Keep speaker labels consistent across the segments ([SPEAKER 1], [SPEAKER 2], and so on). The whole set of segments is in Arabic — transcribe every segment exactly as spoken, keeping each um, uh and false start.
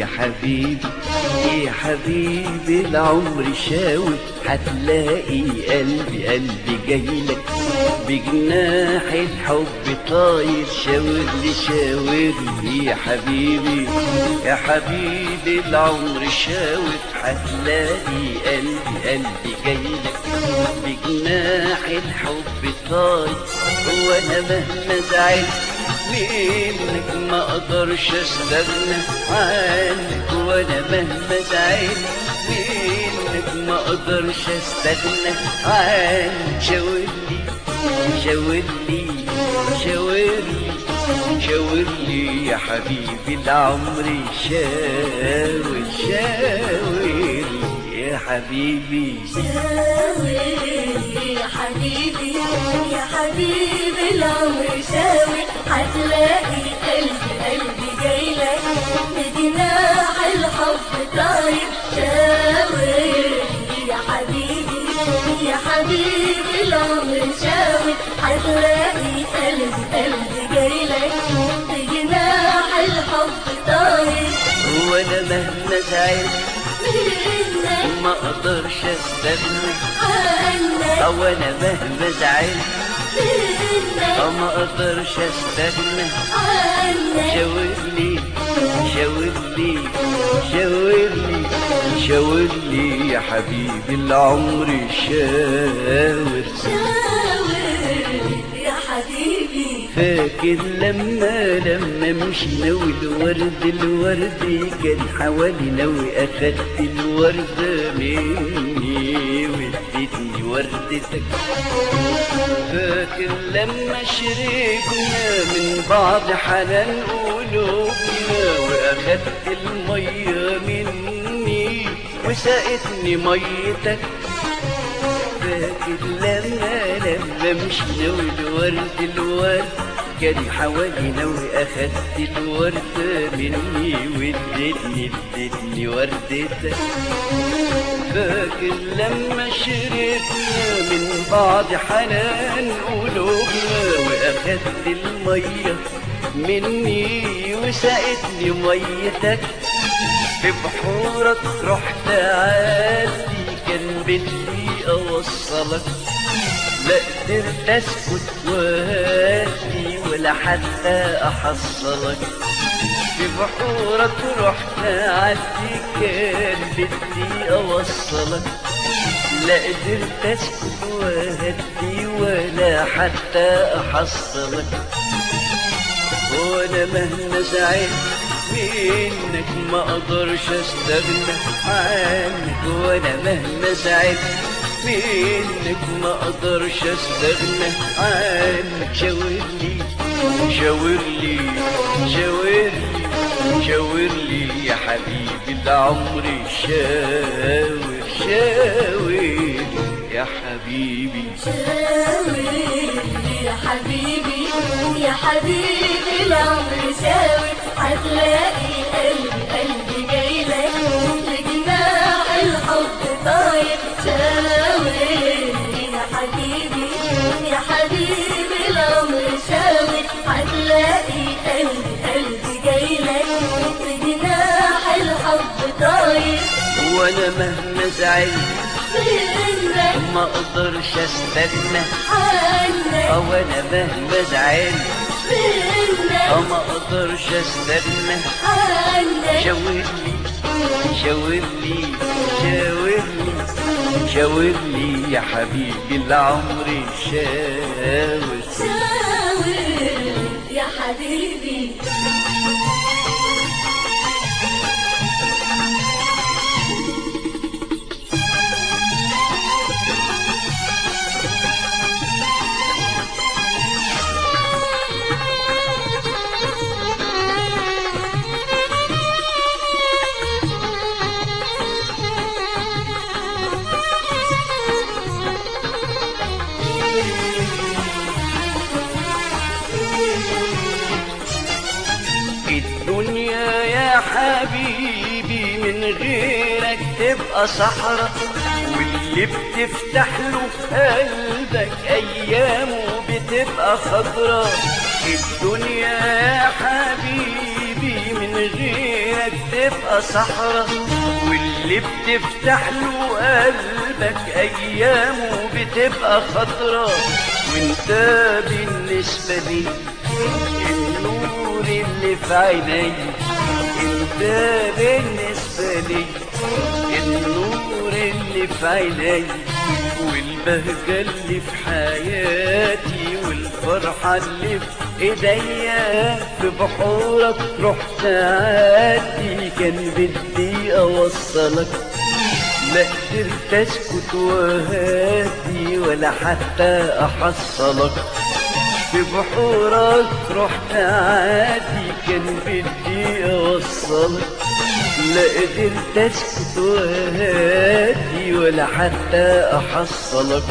[SPEAKER 1] يا حبيبي يا حبيبي العمر شاور هتلاقي قلبي قلبي جايلك بجناح الحب طاير شاور لي شاور لي يا حبيبي يا حبيبي العمر شاور هتلاقي قلبي قلبي جايلك بجناح الحب طاير وانا مهما زعلت منك ما اقدرش استغنى عنك وانا مهما زعلت منك ما اقدرش استغنى عنك شاورلي شاورلي شاورلي شاورلي يا حبيبي العمر شاور شاورلي يا حبيبي
[SPEAKER 2] شاورلي يا حبيبي يا حبيبي العمر شاور هتلاقي قلبي قلبي جايلك بجناح الحب طاير شاورلي يا حبيبي يا حبيبي العمر شاور هتلاقي قلبي قلبي جايلك بجناح الحب طاير
[SPEAKER 1] وانا مهما زعلت ما اقدرش استغنى
[SPEAKER 2] عنك
[SPEAKER 1] او انا مهما زعلت ما اقدرش استغنى
[SPEAKER 2] عنك
[SPEAKER 1] شاورلي شاورلي شاورلي شاورلي يا حبيبي العمر شاور
[SPEAKER 2] شاورلي يا حبيبي
[SPEAKER 1] فاكر لما لما مشينا والورد الورد كان حوالينا واخدت الورد مني واديتني وردتك فاكر لما شربنا من بعض حنان قلوبنا واخدت الميه مني وسقتني ميتك فاكر لما لما مشينا والورد الورد كان حوالينا واخدت الورد مني واديتني اديتني وردتك فاكر لما شربنا من بعض حنان قلوبنا واخدت الميه مني وسقتني ميتك في بحورك رحت عادي كان بدي اوصلك لا قدرت اسكت وهادي ولا حتى احصلك في بحورك رحت عادي كان بدي اوصلك لا قدرت اسكت وهدي ولا حتى احصلك وانا مهما زعلت منك ما اقدرش استغنى عنك وانا مهما زعلت منك ما اقدرش استغنى عنك شاورلي شاورلي شاورلي شاورلي يا حبيبي العمر شاور شاور يا حبيبي
[SPEAKER 2] شاورلي يا حبيبي يا حبيبي العمر شاور هتلاقي قلبي قلبي جايلك لجناح الحب طاير شاورلي يا حبيبي يا حبيبي العمر شاور هتلاقي قلبي قلبي جايلك لجناح الحب طاير
[SPEAKER 1] وانا مهما زعلت
[SPEAKER 2] منك
[SPEAKER 1] ما اقدرش استغنى
[SPEAKER 2] عنك
[SPEAKER 1] او انا مهما زعلت
[SPEAKER 2] منك
[SPEAKER 1] ما اقدرش استغنى
[SPEAKER 2] عنك
[SPEAKER 1] شاورلي شاورلي شاورلي شاورلي يا حبيبي العمر شاور
[SPEAKER 2] شاورلي يا حبيبي
[SPEAKER 1] الدنيا يا حبيبي من غيرك تبقى صحرا واللي بتفتح له قلبك ايامه بتبقى خضرا الدنيا يا حبيبي من غيرك غيرك تبقى صحرا، واللي بتفتح له قلبك ايامه بتبقى خضرا. وانت بالنسبة لي النور اللي في عيني، انت بالنسبة لي النور اللي في عيني، والبهجة اللي في حياتي، والفرحة اللي في ايديا. في بحورك رحت عادي، كان بدي اوصلك، لا قدرت اسكت وهادي ولا حتى احصلك. في بحورك رحت عادي، كان بدي اوصلك، لا قدرت اسكت وهادي ولا حتى احصلك.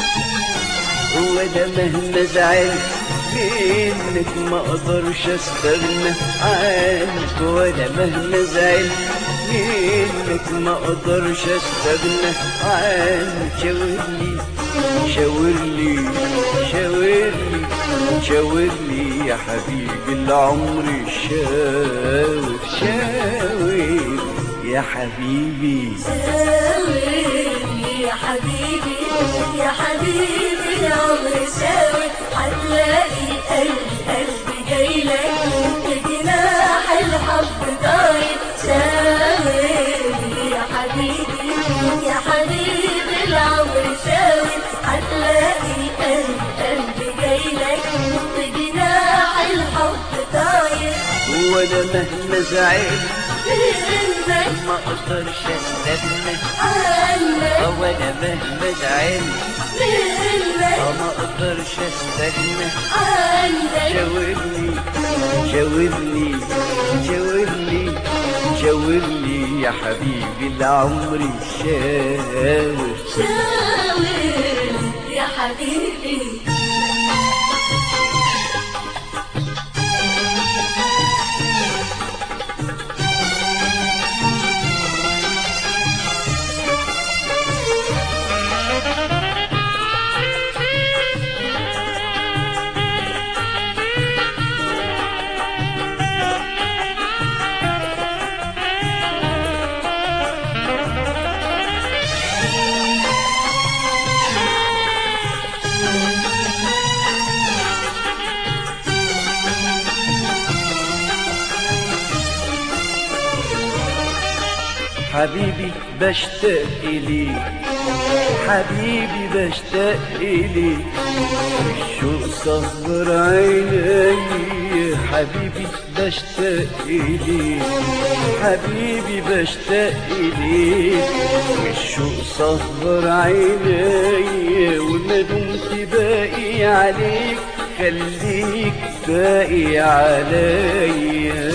[SPEAKER 1] وانا مهما زعلت منك ما اقدرش استغنى عنك، وانا مهما زعلت منك ما اقدرش استغنى عنك. شاورلي شاورلي شاورلي شاورلي يا حبيبي العمر، شاور شاور يا حبيبي،
[SPEAKER 2] شاورلي يا حبيبي يا حبيبي العمر شاور. هتلاقي قلبي قلبي جايلك بجناح الحب طاير. شاورلي يا حبيبي يا حبيبي العمر شاور. هتلاقي قلبي قلبي جايلك بجناح الحب طاير.
[SPEAKER 1] وانا مهما زعلت
[SPEAKER 2] منك
[SPEAKER 1] ما اقدرش استغنى
[SPEAKER 2] عنك،
[SPEAKER 1] وانا مهما زعلت
[SPEAKER 2] منك
[SPEAKER 1] ما اقدرش استغنى
[SPEAKER 2] عنك.
[SPEAKER 1] شاورلي شاورلي شاورلي شاورلي يا حبيبي العمر، شاور
[SPEAKER 2] شاور يا حبيبي.
[SPEAKER 1] حبيبي بشتاق إليك، حبيبي بشتاق إليك، الشوق صغر عيني. حبيبي بشتاق إليك، حبيبي بشتاق إليك، الشوق صغر عيني. وما دمت باقي عليك خليك باقي عليا.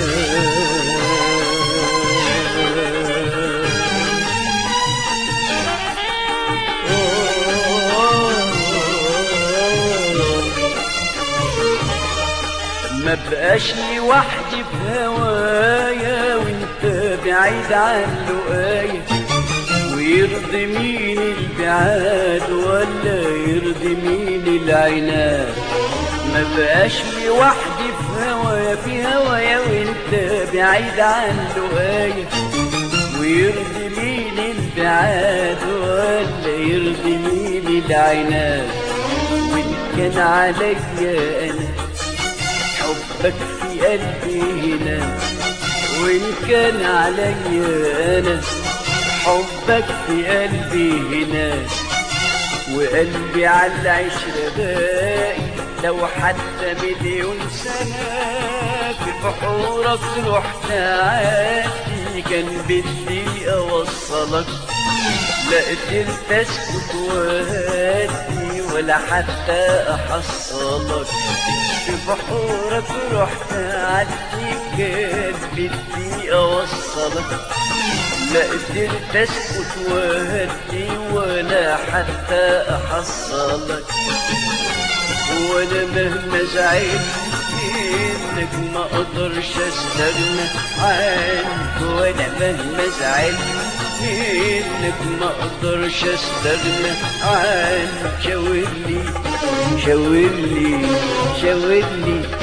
[SPEAKER 1] ما بقاش لوحدي في هوايا وانت بعيد عن لقايا، ويرضي مين البعاد ولا يرضي مين العناد. ما بقاش لوحدي في هوايا في هوايا وانت بعيد عن لقايا، ويرضي مين البعاد ولا يرضي مين العناد. وان كان عليا انا حبك في قلبي هنا، وإن كان عليا أنا حبك في قلبي هنا، وقلبي على العشرة باقي لو حتى مليون سنة. في بحورك رحت عادي، كان بدي أوصلك، لا قدرت أسكت وهادي ولا حتى أحصلك. في بحورك رحت عادي، كان بدي أوصلك، لا قدرت أسكت وهدي ولا حتى أحصلك. وأنا مهما زعلت منك ما أقدرش أستغنى عنك، وأنا مهما زعلت منك ما أقدرش أستغنى عنك. شاورلي شاورلي شاورلي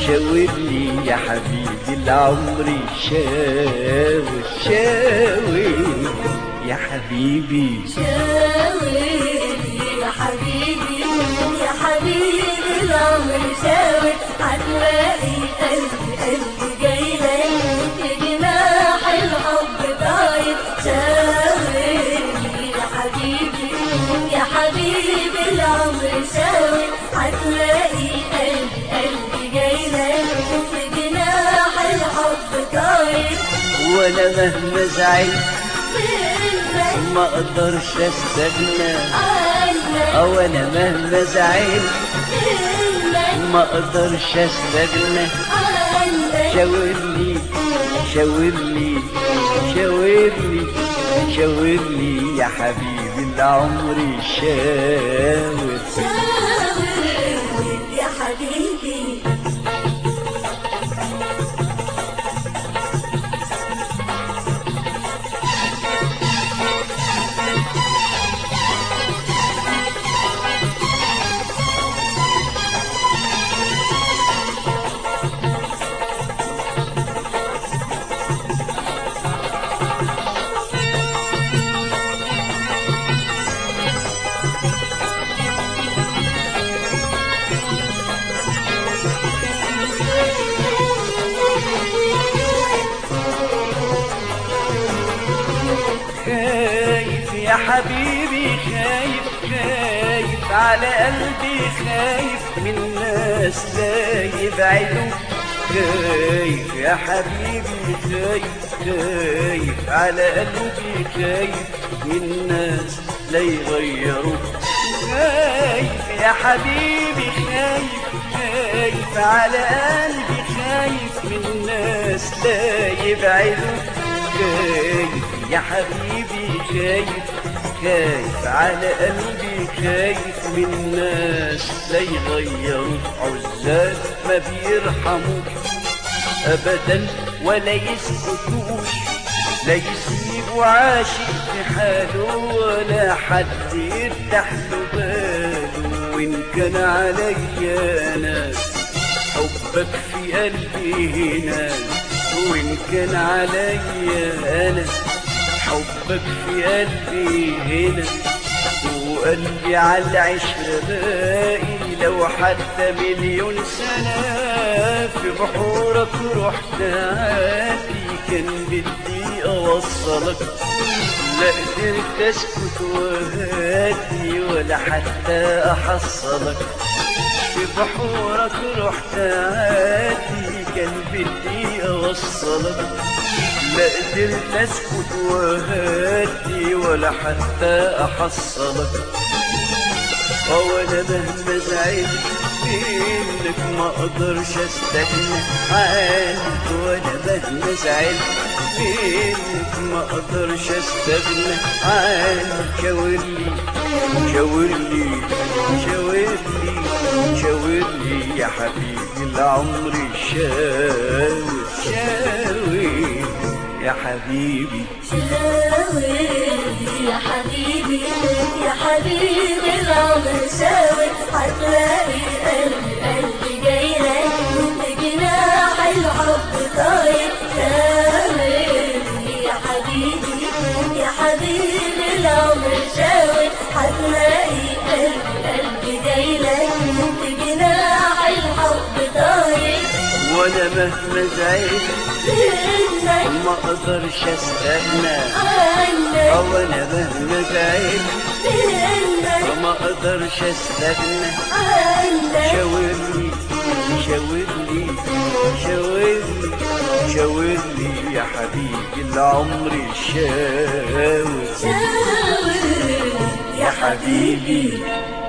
[SPEAKER 1] شاور لي يا حبيبي العمر شاور شاور يا حبيبي
[SPEAKER 2] شاور يا حبيبي يا حبيبي العمر شاور هتلاقي قلبي قلبي جايلك بجناح الحب طاير شاور يا حبيبي يا حبيبي العمر شاور هتلاقي قلبي قلبي جايلك بجناح الحب طاير
[SPEAKER 1] وانا مهما زعلت ما اقدرش استغنى او انا مهما زعلت ما اقدرش استغنى شاور لي شاور لي شاور لي شاور لي يا حبيبي العمر شاور
[SPEAKER 2] شاور يا حبيبي
[SPEAKER 1] خايف يا حبيبي خايف خايف على قلبي خايف من ناس لا يبعدوا خايف يا حبيبي خايف خايف على قلبي خايف من ناس لا يغيروا خايف يا حبيبي خايف خايف على قلبي خايف من ناس لا يبعدوا خايف يا حبيبي خايف خايف على قلبي خايف من ناس لا يغيروا عزال ما بيرحموش ابدا ولا يسكتوش لا يسيبوا عاشق في حاله ولا حد يفتح له باله وان كان عليا انا حبك في قلبي هنا وإن كان عليا أنا حبك في قلبي هنا وقلبي على العشرة باقي لو حتى مليون سنة في بحورك رحت عادي كان بدي أوصلك لا قدرت أسكت وهادي ولا حتى أحصلك في بحورك رحت عادي كان بدي أوصلك لا قدرت أسكت وهادي ولا حتى أحصلك وأنا مهما زعلت منك ما أقدرش أستغنى عنك وأنا مهما زعلت منك ما أقدرش أستغنى عنك شاور لي شاور لي شاور لي شاور لي يا حبيبي العمر شاور شاور يا حبيبي
[SPEAKER 2] شاور يا حبيبي يا حبيبي العمر شاور هتلاقي قلبي قلبي جايلك بجناح الحب طاير شاور يا حبيبي يا حبيبي العمر شاور هتلاقي قلبي قلبي جايلك بجناح الحب طاير
[SPEAKER 1] وانا مهما زعلت ما اقدرش استغنى او انا مهما زعلت ما اقدرش استغنى شاور لي شاور لي شاور لي شاور لي يا حبيبي العمر شاور
[SPEAKER 2] شاور
[SPEAKER 1] يا حبيبي